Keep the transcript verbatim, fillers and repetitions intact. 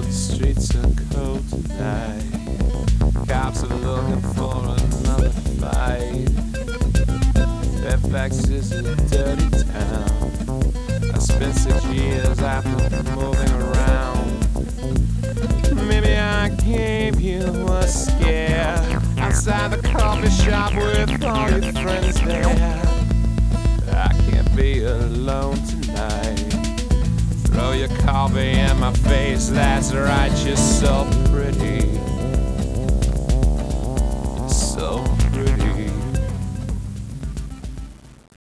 Streets are cold tonight. Cops are looking for another fight. Fairfax is a dirty town. I spent six years after moving around. Maybe I gave you a scare outside the coffee shop with all your friends there. I can't be alone tonight. Throw your coffee in my face, that's right, you're so pretty.